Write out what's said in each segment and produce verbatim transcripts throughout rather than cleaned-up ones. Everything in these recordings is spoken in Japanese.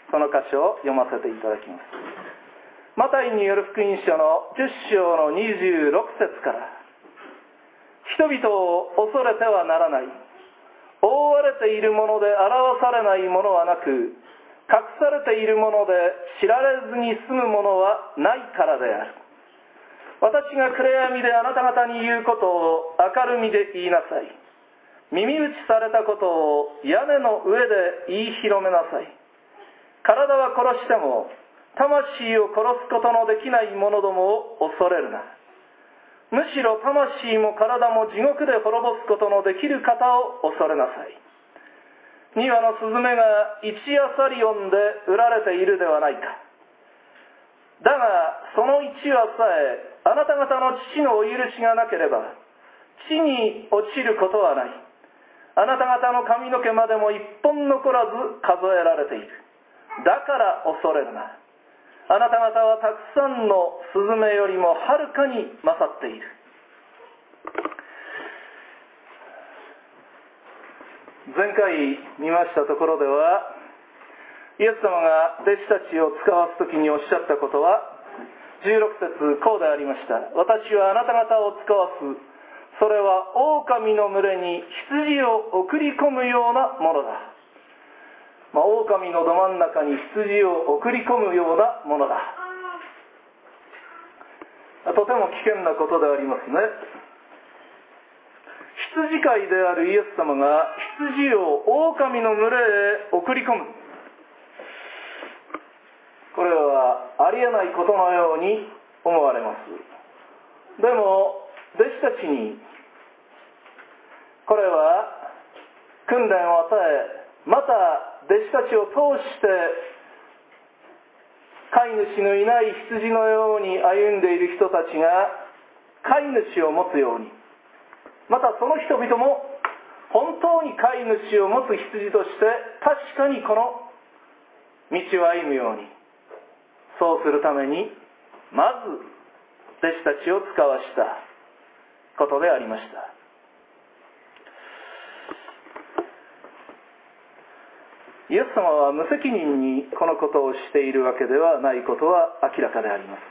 その箇所を読ませていただきます。マタイによる福音書のじゅっ章のにじゅうろく節から、人々を恐れてはならない、覆われているもので表されないものはなく、隠されているもので知られずに済むものはないからである。私が暗闇であなた方に言うことを明るみで言いなさい。耳打ちされたことを屋根の上で言い広めなさい。体は殺しても魂を殺すことのできない者どもを恐れるな。むしろ魂も体も地獄で滅ぼすことのできる方を恐れなさい。二羽のスズメが一アサリオンで売られているではないか。だがその一羽さえあなた方の父のお許しがなければ地に落ちることはない。あなた方の髪の毛までも一本残らず数えられている。だから恐れるな。あなた方はたくさんのスズメよりもはるかに勝っている。前回見ましたところでは、イエス様が弟子たちを使わすときにおっしゃったことはじゅうろく節こうでありました。私はあなた方を使わす。それは狼の群れに羊を送り込むようなものだ。まあ、狼のど真ん中に羊を送り込むようなものだ。とても危険なことでありますね。羊飼いであるイエス様が羊を狼の群れへ送り込む。これはありえないことのように思われます。でも弟子たちにこれは訓練を与え、また弟子たちを通して飼い主のいない羊のように歩んでいる人たちが飼い主を持つように、またその人々も本当に飼い主を持つ羊として確かにこの道を歩むように、そうするためにまず弟子たちを使わしたことでありました。イエス様は無責任にこのことをしているわけではないことは明らかであります。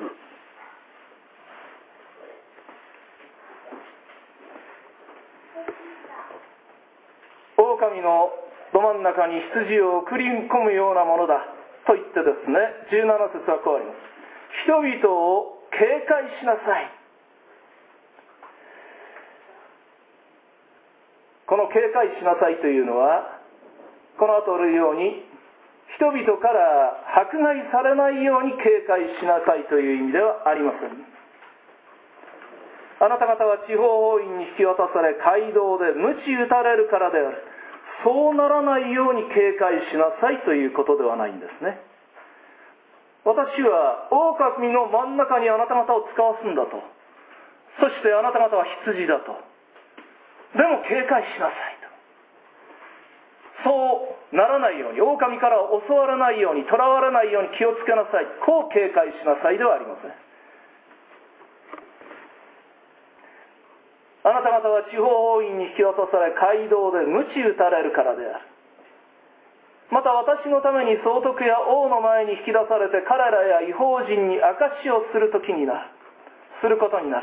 狼のど真ん中に羊を送り込むようなものだと言ってですね、じゅうなな節はこうあります。人々を警戒しなさい。この警戒しなさいというのは、この後あるように人々から迫害されないように警戒しなさいという意味ではありません。あなた方は地方法院に引き渡され街道で鞭打たれるからである。そうならないように警戒しなさいということではないんですね。私は狼の真ん中にあなた方を使わすんだと。そしてあなた方は羊だと。でも警戒しなさいと。そうならないように、狼から襲われないように、囚われないように気をつけなさい。こう警戒しなさいではありません。あなた方は地方法院に引き渡され街道で鞭打たれるからである。また私のために総督や王の前に引き出されて彼らや異邦人に証しをする時になるすることになる。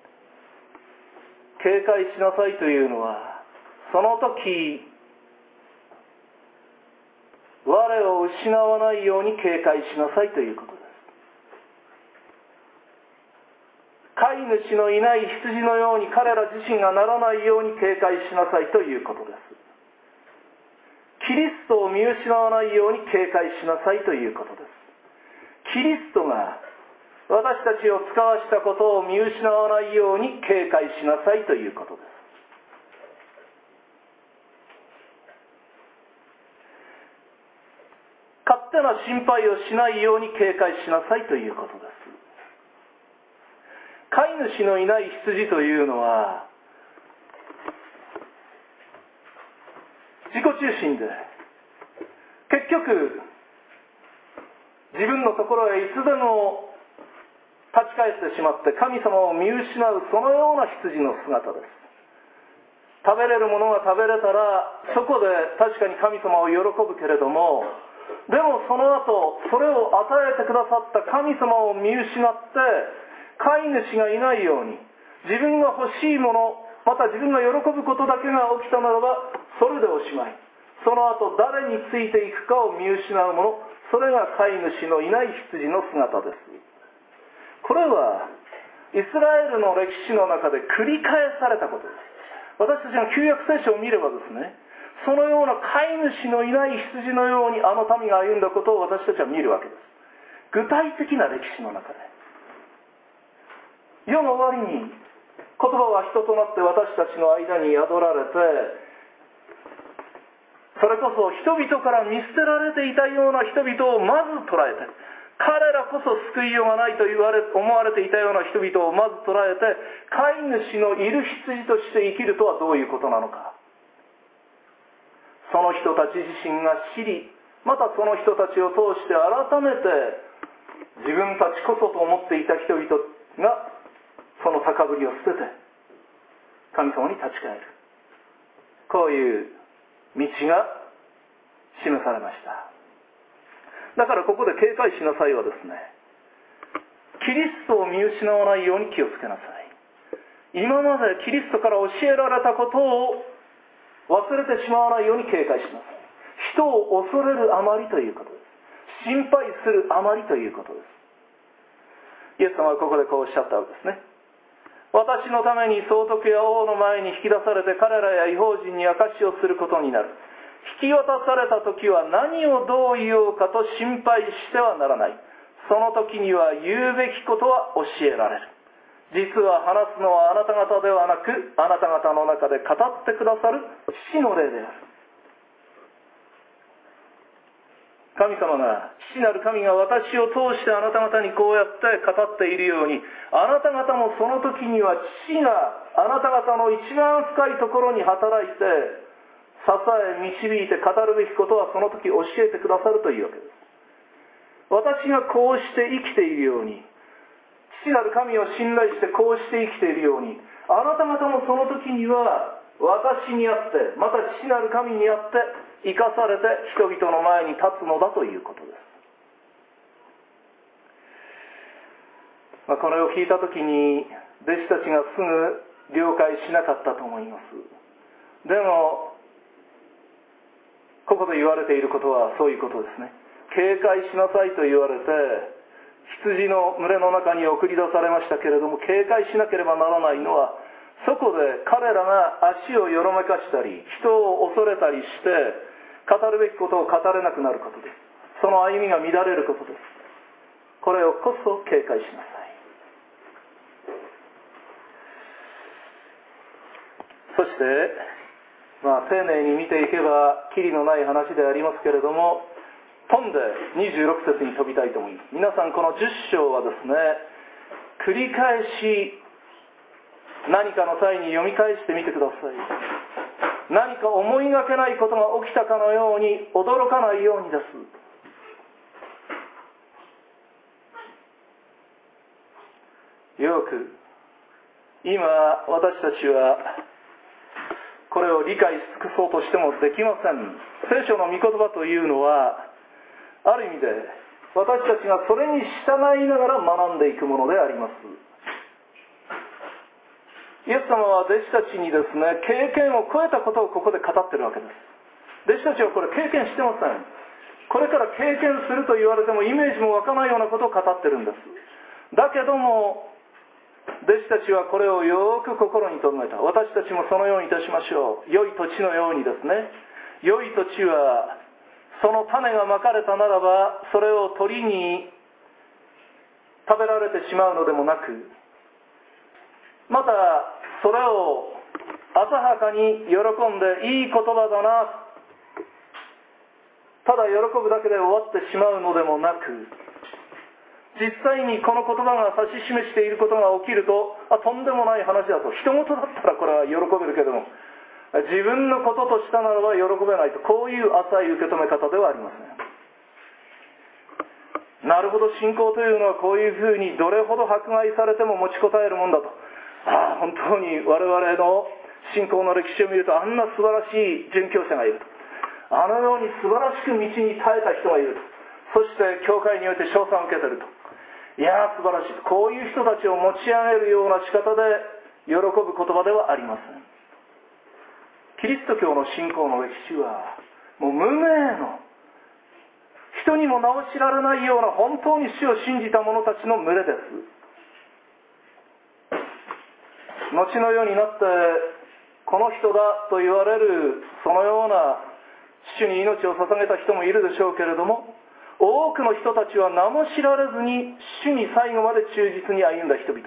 警戒しなさいというのは、その時我を失わないように警戒しなさいということです。飼い主のいない羊のように彼ら自身がならないように警戒しなさいということです。キリストを見失わないように警戒しなさいということです。キリストが私たちを使わしたことを見失わないように警戒しなさいということです。勝手な心配をしないように警戒しなさいということです。飼い主のいない羊というのは自己中心で、結局自分のところへいつでも立ち返ってしまって神様を見失う、そのような羊の姿です。食べれるものが食べれたらそこで確かに神様を喜ぶけれども、 でもその後それを与えてくださった神様を見失って飼い主がいないように、自分が欲しいもの、また自分が喜ぶことだけが起きたならばそれでおしまい。その後誰についていくかを見失うもの、それが飼い主のいない羊の姿です。これはイスラエルの歴史の中で繰り返されたことです。私たちが旧約聖書を見ればですね、そのような飼い主のいない羊のようにあの民が歩んだことを私たちは見るわけです。具体的な歴史の中で、世の終わりに言葉は人となって私たちの間に宿られて、それこそ人々から見捨てられていたような人々をまず捉えて、彼らこそ救いようがないと言われ思われていたような人々をまず捉えて、飼い主のいる羊として生きるとはどういうことなのか、その人たち自身が知り、またその人たちを通して改めて自分たちこそと思っていた人々がその高ぶりを捨てて神様に立ち返る、こういう道が示されました。だからここで警戒しなさいはですね、キリストを見失わないように気をつけなさい。今までキリストから教えられたことを忘れてしまわないように警戒しなさい。人を恐れるあまりということです。心配するあまりということです。イエス様はここでこうおっしゃったわけですね。私のために総督や王の前に引き出されて彼らや異邦人に証しをすることになる。引き渡された時は何をどう言おうかと心配してはならない。その時には言うべきことは教えられる。実は話すのはあなた方ではなく、あなた方の中で語ってくださる父の霊である。神様が、父なる神が私を通してあなた方にこうやって語っているように、あなた方もその時には父があなた方の一番深いところに働いて支え導いて語るべきことはその時教えてくださるというわけです。私がこうして生きているように、父なる神を信頼してこうして生きているように、あなた方もその時には私にあって、また父なる神にあって生かされて人々の前に立つのだということです。まあ、これを聞いた時に弟子たちがすぐ了解しなかったと思います。でもここで言われていることはそういうことですね。警戒しなさいと言われて羊の群れの中に送り出されましたけれども、警戒しなければならないのは、そこで彼らが足をよろめかしたり人を恐れたりして語るべきことを語れなくなることです。その歩みが乱れることです。これをこそ警戒しなさい。そして、まあ、丁寧に見ていけばキリのない話でありますけれども、飛んでにじゅうろく節に飛びたいと思います。皆さんこのじゅっ章はですね、繰り返し何かの際に読み返してみてください。何か思いがけないことが起きたかのように驚かないようにです。よく今私たちはこれを理解し尽くそうとしてもできません。聖書の御言葉というのはある意味で私たちがそれに従いながら学んでいくものであります。イエス様は弟子たちにですね、経験を超えたことをここで語ってるわけです。弟子たちはこれ経験してません。これから経験すると言われてもイメージも湧かないようなことを語ってるんです。だけども弟子たちはこれをよく心に留めた。私たちもそのようにいたしましょう。良い土地のようにですね、良い土地はその種がまかれたならばそれを鳥に食べられてしまうのでもなく、またそれを浅はかに喜んでいい言葉だな、ただ喜ぶだけで終わってしまうのでもなく、実際にこの言葉が指し示していることが起きると、あ、とんでもない話だと、人事だったらこれは喜べるけども自分のこととしたならば喜べないと、こういう浅い受け止め方ではありません。なるほど、信仰というのはこういうふうにどれほど迫害されても持ちこたえるもんだと。ああ、本当に我々の信仰の歴史を見るとあんな素晴らしい殉教者がいると、 あのように素晴らしく道に耐えた人がいると、そして教会において称賛を受けていると、いやー素晴らしい、こういう人たちを持ち上げるような仕方で喜ぶ言葉ではありません。キリスト教の信仰の歴史はもう無名の、人にも名を知られないような本当に主を信じた者たちの群れです。後の世になってこの人だと言われるそのような主に命を捧げた人もいるでしょうけれども、多くの人たちは名も知られずに主に最後まで忠実に歩んだ人々です。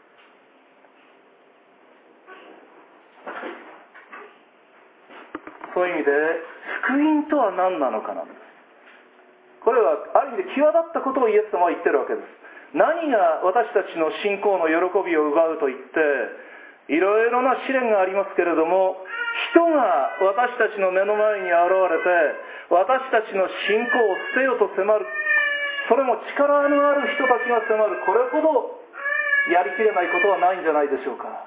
そういう意味で福音とは何なのかなんです。これはある意味で際立ったことをイエス様は言ってるわけです。何が私たちの信仰の喜びを奪うと言って、いろいろな試練がありますけれども、人が私たちの目の前に現れて私たちの信仰を捨てよと迫る、それも力のある人たちが迫る、これほどやりきれないことはないんじゃないでしょうか。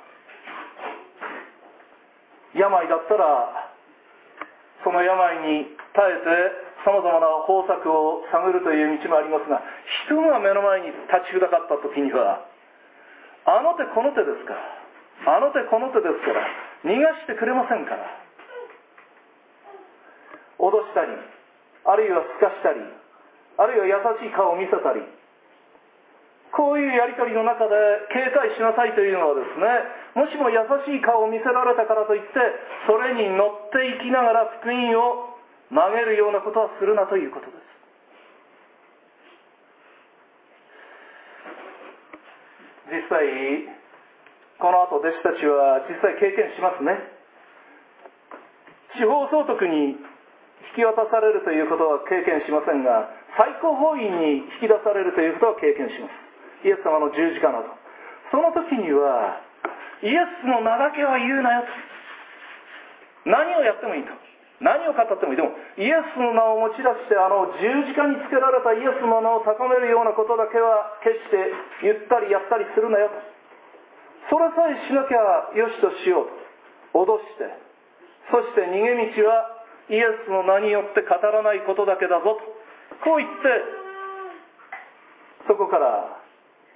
病だったらその病に耐えてさまざまな方策を探るという道もありますが、人が目の前に立ちふだかった時には、あの手この手ですから、あの手この手ですから逃がしてくれませんから、脅したり、あるいはすかしたり、あるいは優しい顔を見せたり、こういうやり取りの中で警戒しなさいというのはですね、もしも優しい顔を見せられたからといってそれに乗っていきながら福音を曲げるようなことはするなということです。実際この後弟子たちは実際経験しますね。司法総督に引き渡されるということは経験しませんが、最高法院に引き出されるということは経験します。イエス様の十字架など。その時にはイエスの名だけは言うなよと、何をやってもいいと、何を語ってもいい、でもイエスの名を持ち出して、あの十字架につけられたイエスの名を高めるようなことだけは決して言ったりやったりするなよと、それさえしなきゃよしとしようと脅して、そして逃げ道はイエスの名によって語らないことだけだぞと、こう言ってそこから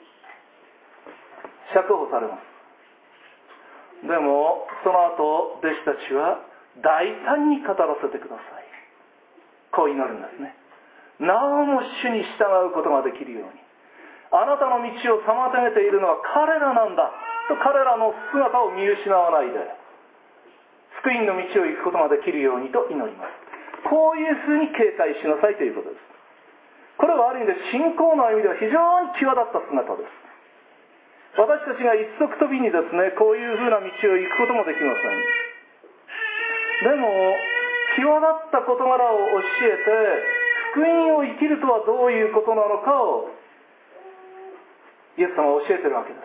釈放されます。でもその後弟子たちは大胆に語らせてください、こう祈るんですね。なおも主に従うことができるように、あなたの道を妨げているのは彼らなんだと、彼らの姿を見失わないで福音の道を行くことができるようにと祈ります。こういうふうに警戒しなさいということです。これはある意味で信仰の歩みでは非常に際立った姿です。私たちが一足飛びにですね、こういうふうな道を行くこともできません。でも際立った事柄を教えて福音を生きるとはどういうことなのかをイエス様は教えているわけです。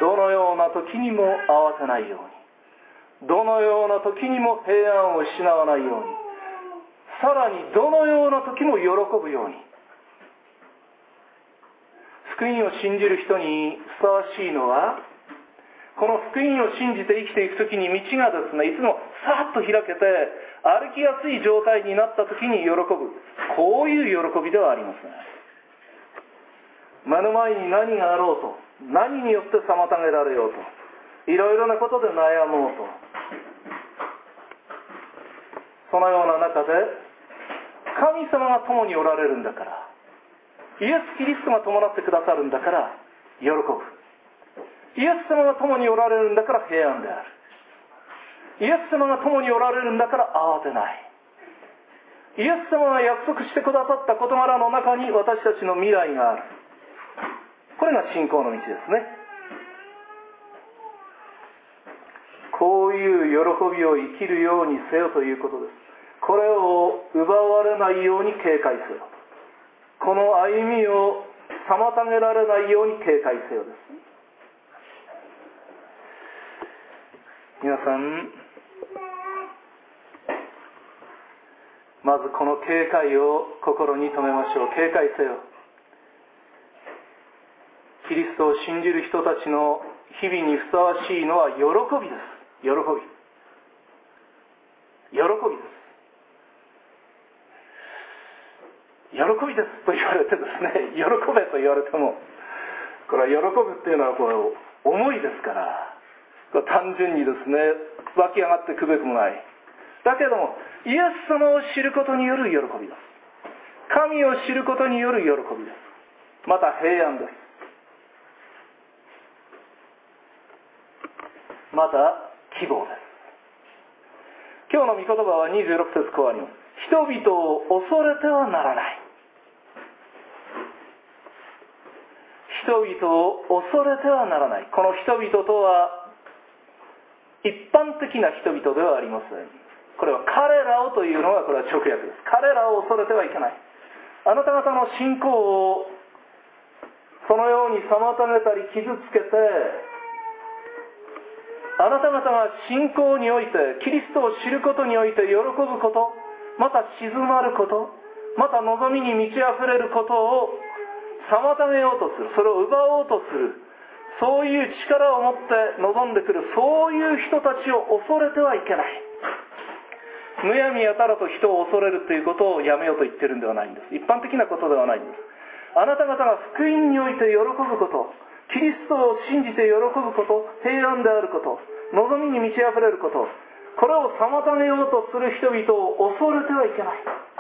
どのような時にも慌てないように、どのような時にも平安を失わないように、さらにどのような時も喜ぶように、福音を信じる人にふさわしいのは、この福音を信じて生きていく時に道がですね、いつもさっと開けて歩きやすい状態になった時に喜ぶ、こういう喜びではありません。目の前に何があろうと、何によって妨げられようと、いろいろなことで悩もうと、そのような中で神様が共におられるんだから、イエス・キリストが伴ってくださるんだから喜ぶ。イエス様が共におられるんだから平安である。イエス様が共におられるんだから慌てない。イエス様が約束してくださった事柄の中に私たちの未来がある。これが信仰の道ですね。こういう喜びを生きるようにせよということです。これを奪われないように警戒せよ。この歩みを妨げられないように警戒せよです。皆さん、まずこの警戒を心に留めましょう。警戒せよ。キリストを信じる人たちの日々にふさわしいのは喜びです。喜び。 喜びです。喜びですと言われてですね、喜べと言われても、これは喜ぶっていうのはこう思いですから、これ単純にですね湧き上がってくべくもない。だけどもイエス様を知ることによる喜びです。神を知ることによる喜びです。また平安です。また希望です。今日の御言葉はにじゅうろく節こうあります。人々を恐れてはならない。人々を恐れてはならない。この人々とは一般的な人々ではありません。これは彼らをというのがこれは直訳です。彼らを恐れてはいけない。あなた方の信仰をそのように妨げたり傷つけて、あなた方が信仰においてキリストを知ることにおいて喜ぶこと、また静まること、また望みに満ち溢れることを妨げようとする、それを奪おうとする、そういう力を持って望んでくる、そういう人たちを恐れてはいけない。むやみやたらと人を恐れるということをやめようと言ってるんではないんです。一般的なことではないんです。あなた方が福音において喜ぶこと、キリストを信じて喜ぶこと、平安であること、望みに満ち溢れること、これを妨げようとする人々を恐れてはいけない。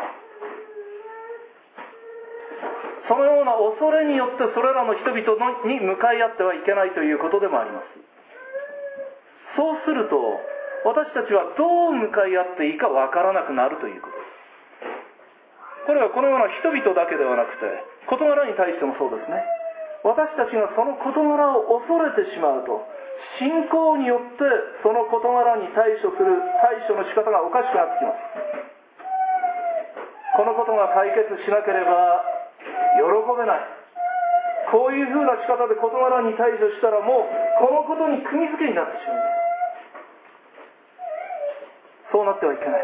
そのような恐れによってそれらの人々に向かい合ってはいけないということでもあります。そうすると私たちはどう向かい合っていいかわからなくなるということです。これはこのような人々だけではなくて事柄に対してもそうですね。私たちがその事柄を恐れてしまうと、信仰によってその事柄に対処する対処の仕方がおかしくなってきます。このことが解決しなければ喜べない。こういうふうな仕方で事柄に対処したらもうこのことに釘付けになってしまう。そうなってはいけない。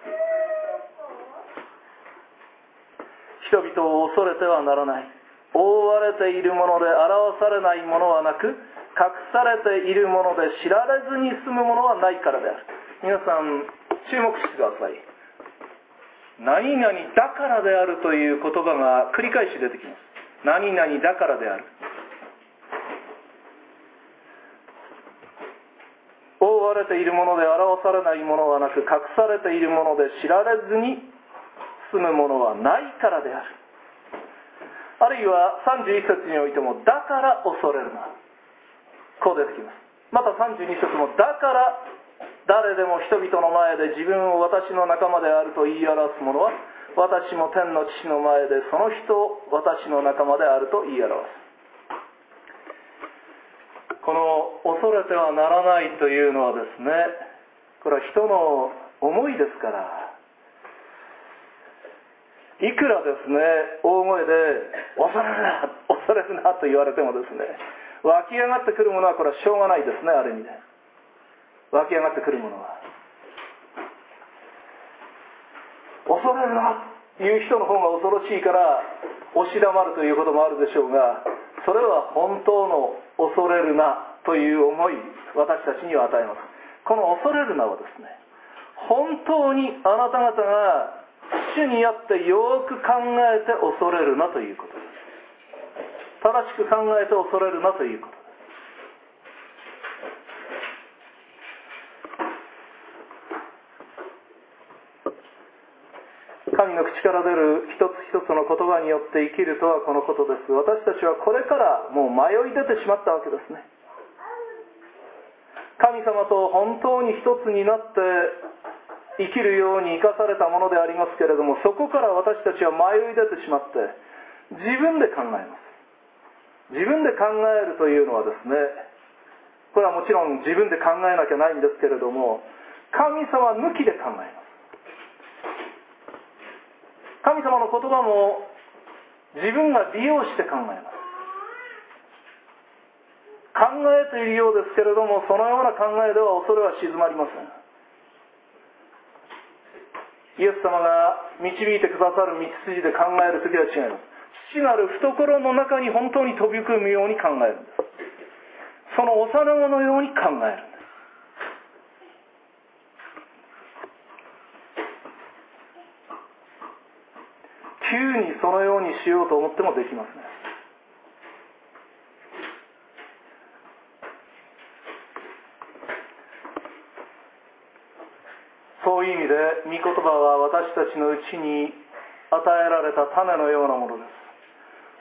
人々を恐れてはならない。覆われているもので表されないものはなく、隠されているもので知られずに済むものはないからである。皆さん注目してください。何々だからであるという言葉が繰り返し出てきます。何々だからである。覆われているもので表されないものはなく、隠されているもので知られずに済むものはないからである。あるいはさんじゅういち節においても、だから恐れるな、こう出てきます。またさんじゅうに節も、だから誰でも人々の前で自分を私の仲間であると言い表す者は、私も天の父の前でその人を私の仲間であると言い表す。この恐れてはならないというのはですね、これは人の思いですから、いくらですね大声で恐れるな恐れるなと言われてもですね、湧き上がってくるものはこれはしょうがないですね。ある意味で湧き上がってくるものは、恐れるなという人の方が恐ろしいから押し黙るということもあるでしょうが、それは本当の恐れるなという思い、私たちには与えます。この恐れるなはですね、本当にあなた方が主にあってよく考えて恐れるなということです。正しく考えて恐れるなということです。神の口から出る一つ一つの言葉によって生きるとはこのことです。私たちはこれからもう迷い出てしまったわけですね。神様と本当に一つになって生きるように生かされたものでありますけれども、そこから私たちは迷い出てしまって自分で考えます。自分で考えるというのはですね、これはもちろん自分で考えなきゃないんですけれども、神様抜きで考えます。神様の言葉も自分が利用して考えます。考えているようですけれども、そのような考えでは恐れは静まりません。イエス様が導いてくださる道筋で考えるときは違います。父なる懐の中に本当に飛び込むように考えるんです。その幼子のように考えるんです。 急にそのようにしようと思ってもできません。そういう意味で御言葉は私たちのうちに与えられた種のようなものです。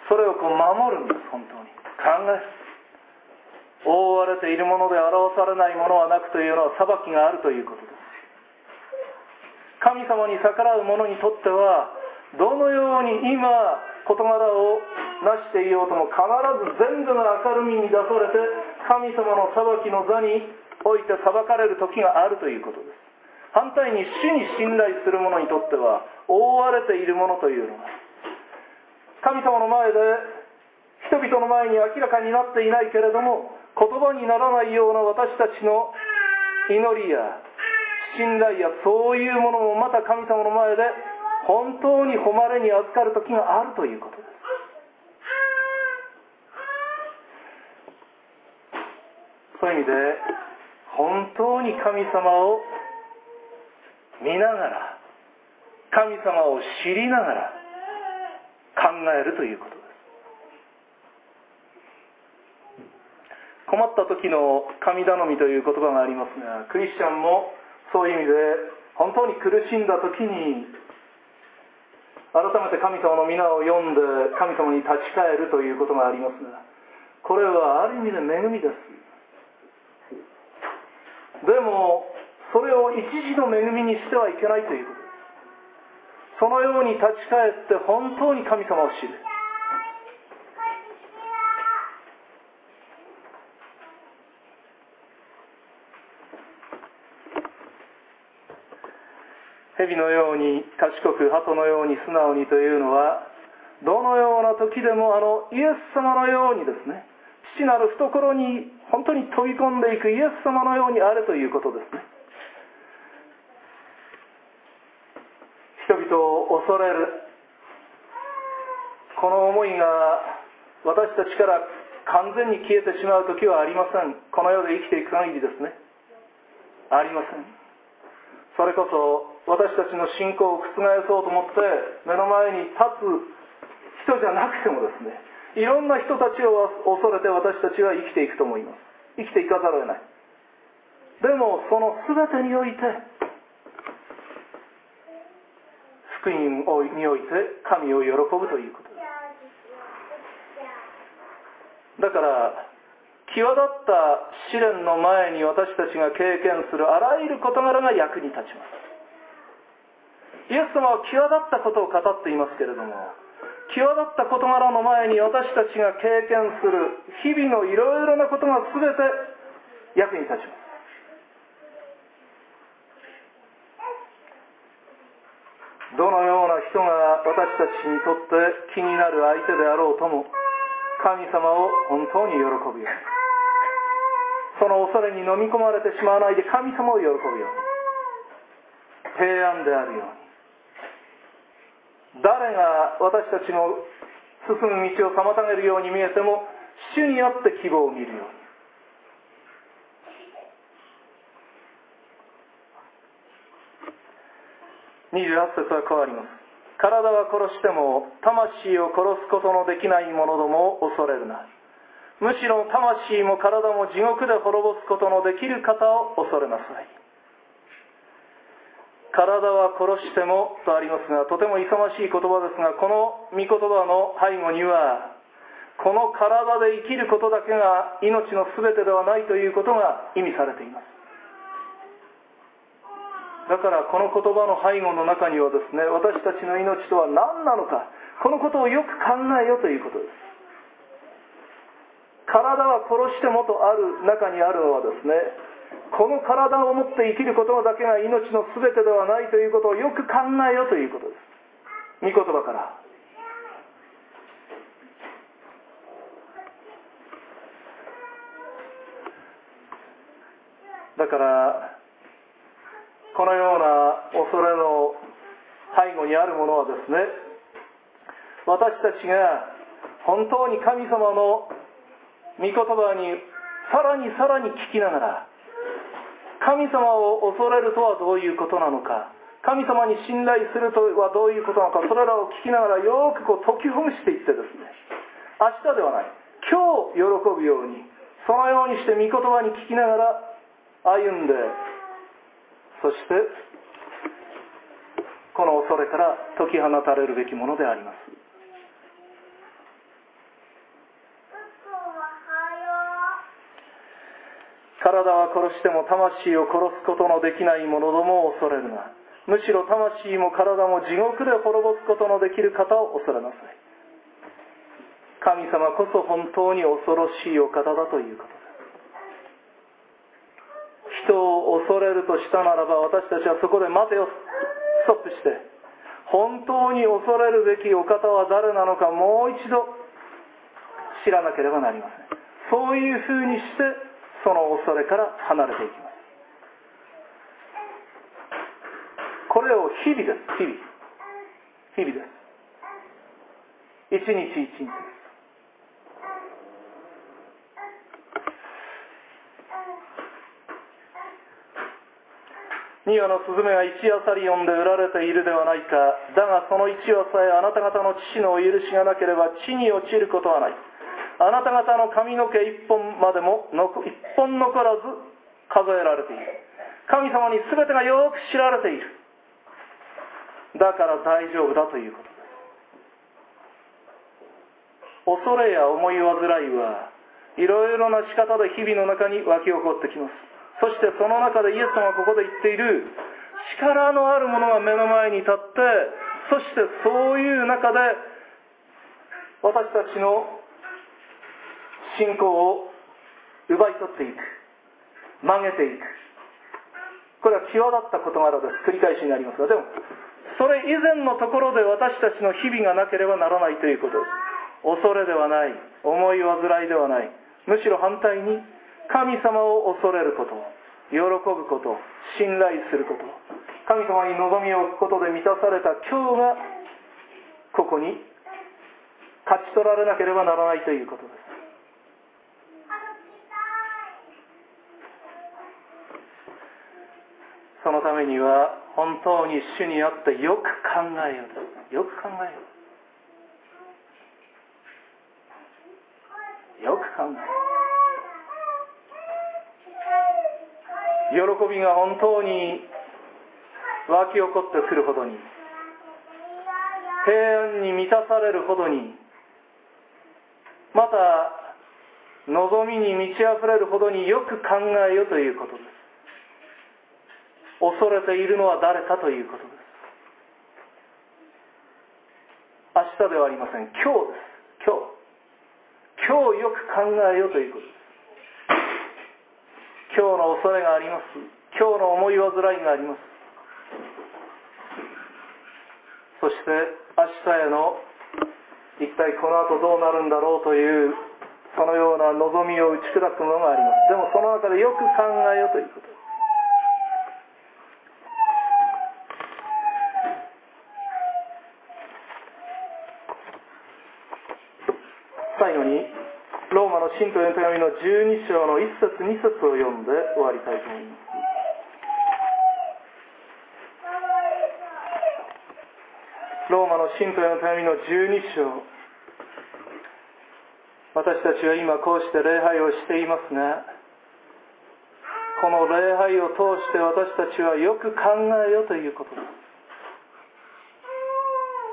それをこう守るんです。本当に考える。覆われているもので表されないものはなくというのは裁きがあるということです。神様に逆らう者にとってはどのように今事柄を成していようとも必ず全部の明るみに出されて神様の裁きの座において裁かれる時があるということです。反対に主に信頼する者にとっては覆われているものというのは神様の前で人々の前に明らかになっていないけれども言葉にならないような私たちの祈りや信頼やそういうものもまた神様の前で本当に誉れに預かる時があるということです。そういう意味で本当に神様を見ながら神様を知りながら考えるということです。困った時の神頼みという言葉がありますが、クリスチャンもそういう意味で本当に苦しんだ時に改めて神様の皆を読んで神様に立ち返るということがありますが、これはある意味で恵みです。でもそれを一時の恵みにしてはいけないということです。そのように立ち返って本当に神様を知る。蛇のように賢く鳩のように素直にというのはどのような時でもあのイエス様のようにですね、父なる懐に本当に飛び込んでいくイエス様のようにあれということですね。人々を恐れるこの思いが私たちから完全に消えてしまう時はありません。この世で生きていく限りですね、ありません。それこそ私たちの信仰を覆そうと思って目の前に立つ人じゃなくてもですね、いろんな人たちを恐れて私たちは生きていくと思います。生きていかざるを得ない。でもその全てにおいて福音において神を喜ぶということです。だから際立った試練の前に私たちが経験するあらゆる事柄が役に立ちます。イエス様は際立ったことを語っていますけれども、際立った事柄の前に私たちが経験する日々のいろいろなことが全て役に立ちます。どのような人が私たちにとって気になる相手であろうとも神様を本当に喜ぶように、その恐れに飲み込まれてしまわないで神様を喜ぶように、平安であるように、誰が私たちの進む道を妨げるように見えても主にあって希望を見るように。にじゅうはち節はこうあります。体は殺しても魂を殺すことのできない者どもを恐れるな。むしろ魂も体も地獄で滅ぼすことのできる方を恐れなさい。体は殺してもとありますが、とても勇ましい言葉ですが、この御言葉の背後にはこの体で生きることだけが命のすべてではないということが意味されています。だからこの言葉の背後の中にはですね、私たちの命とは何なのか、このことをよく考えよということです。体は殺してもとある中にあるのはですね、この体を持って生きることだけが命のすべてではないということをよく考えよということです。御言葉からだからこのような恐れの背後にあるものはですね、私たちが本当に神様の御言葉にさらにさらに聞きながら、神様を恐れるとはどういうことなのか、 神様に信頼するとはどういうことなのか、それらを聞きながらよくこう解きほぐしていってですね、明日ではない、今日喜ぶように、そのようにして御言葉に聞きながら歩んで、そしてこの恐れから解き放たれるべきものであります。体は殺しても魂を殺すことのできない者どもを恐れるな。むしろ魂も体も地獄で滅ぼすことのできる方を恐れなさい。神様こそ本当に恐ろしいお方だということです。人を恐れるとしたならば、私たちはそこで待てよ、ストップして、本当に恐れるべきお方は誰なのかもう一度知らなければなりません。そういうふうにしてその恐れから離れていきます。これを日々です。日々日々です。一日一日です。二羽のスズメが一羽サリオンで売られているではないか。だがその一羽さえあなた方の父のお許しがなければ地に落ちることはない。あなた方の髪の毛一本までも一本残らず数えられている。神様に全てがよく知られている。だから大丈夫だということです。恐れや思い煩いはいろいろな仕方で日々の中に湧き起こってきます。そしてその中でイエス様がここで言っている力のあるものが目の前に立って、そしてそういう中で私たちの信仰を奪い取っていく、曲げていく。これは際立った事柄です。繰り返しになりますが、でもそれ以前のところで私たちの日々がなければならないということです。恐れではない、思い煩いではない、むしろ反対に神様を恐れること、喜ぶこと、信頼すること、神様に望みを置くことで満たされた今日がここに勝ち取られなければならないということです。そのためには本当に主にあってよく考えようです。よく考えよう。よく考えよう。喜びが本当に湧き起こってくるほどに、平安に満たされるほどに、また望みに満ち溢れるほどによく考えよということです。恐れているのは誰かということです。明日ではありません。今日です。今日今日よく考えよということです。今日の恐れがあります。今日の思い煩いがあります。そして明日への一体この後どうなるんだろうというそのような望みを打ち砕くものがあります。でもその中でよく考えよということです。最後にローマの信徒への手紙のじゅうに章のいっ節に節を読んで終わりたいと思います。ローマの信徒への手紙のじゅうに章、私たちは今こうして礼拝をしていますが、この礼拝を通して私たちはよく考えよということです。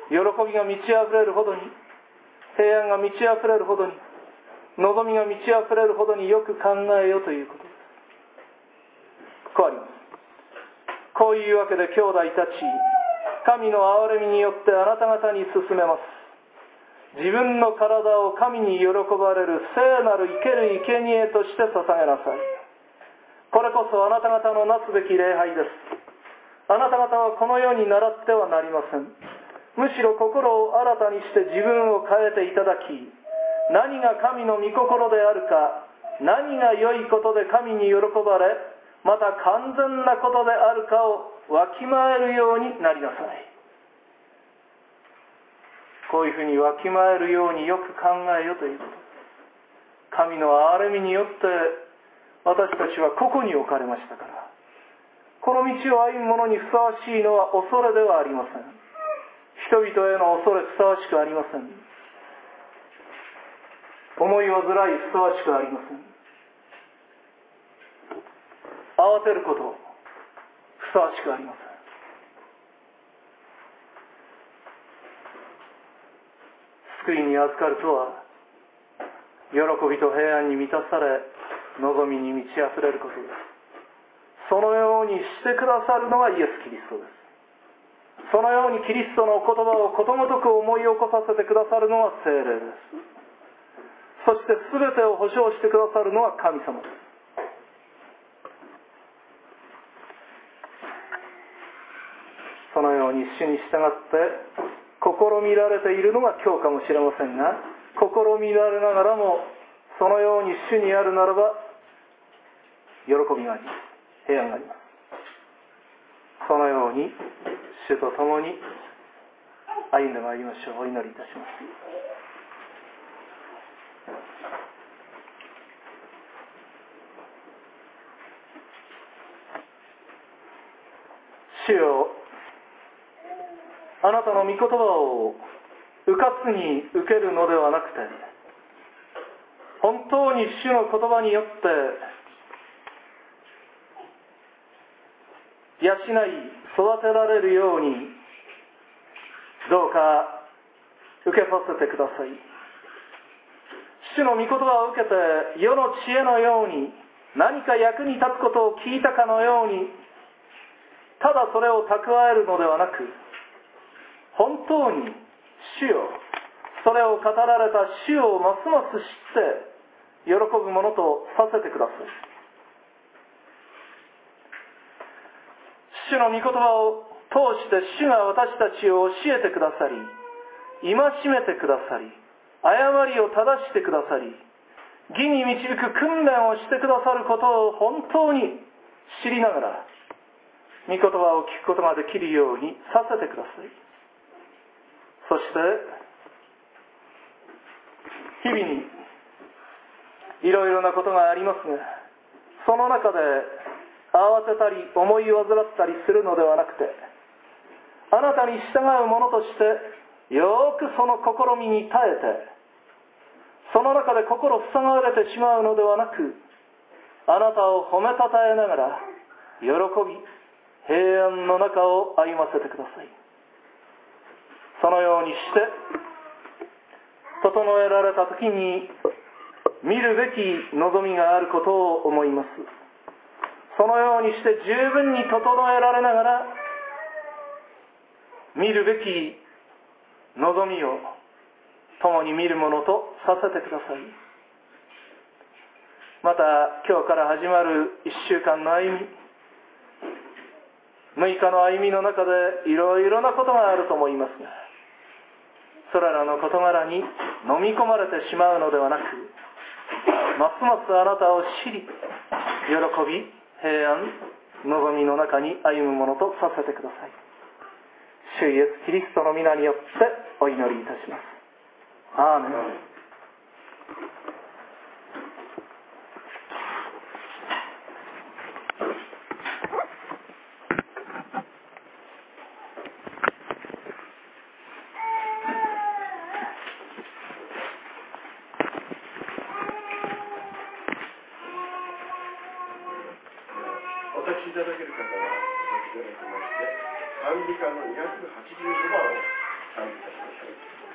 喜びが満ち溢れるほどに、平安が満ち溢れるほどに、望みが満ち溢れるほどによく考えよということです。こうあります。こういうわけで兄弟たち、神の憐れみによってあなた方に勧めます。自分の体を神に喜ばれる聖なる生ける生贄として捧げなさい。これこそあなた方のなすべき礼拝です。あなた方はこのように習ってはなりません。むしろ心を新たにして自分を変えていただき、何が神の御心であるか、何が良いことで神に喜ばれ、また完全なことであるかをわきまえるようになりなさい。こういうふうにわきまえるようによく考えよということ。神の憐れみによって私たちはここに置かれましたから、 この道を歩む者にふさわしいのは恐れではありません。人々への恐れふさわしくありません。思い煩いふさわしくありません。慌てることふさわしくありません。救いに預かるとは、喜びと平安に満たされ、望みに満ち溢れることです。そのようにしてくださるのがイエス・キリストです。そのようにキリストの言葉をことごとく思い起こさせてくださるのは聖霊です。そして全てを保証してくださるのは神様です。そのように主に従って試みられているのが今日かもしれませんが、試みられながらもそのように主にあるならば喜びがあります。平安があります。そのように主と共に歩んでまいりましょう。お祈りいたします。主よ、あなたの御言葉をうかつに受けるのではなくて、本当に主の言葉によって養い育てられるようにどうか受けさせてください。主の御言葉を受けて世の知恵のように何か役に立つことを聞いたかのようにただそれを蓄えるのではなく、本当に主よ、それを語られた主をますます知って喜ぶものとさせてください。主の御言葉を通して主が私たちを教えてくださり、戒めてくださり、誤りを正してくださり、義に導く訓練をしてくださることを本当に知りながら、御言葉を聞くことができるようにさせてください。そして日々にいろいろなことがありますが、その中で慌てたり思い煩ったりするのではなくて、あなたに従う者としてよくその試みに耐えて、その中で心塞がれてしまうのではなく、あなたを褒めたたえながら喜び平安の中を歩ませてください。そのようにして整えられた時に見るべき望みがあることを思います。そのようにして十分に整えられながら見るべき望みを共に見るものとさせてください。また今日から始まる一週間の歩み、六日の歩みの中でいろいろなことがあると思いますが、それらの事柄に飲み込まれてしまうのではなく、ますますあなたを知り、喜び、平安、望みの中に歩むものとさせてください。主イエス・キリストの皆によってお祈りいたします。アーメン。 お立ちいただける方はお立ちいただきまして、賛美歌のにひゃくはちじゅうごばんを賛美いたしましょう。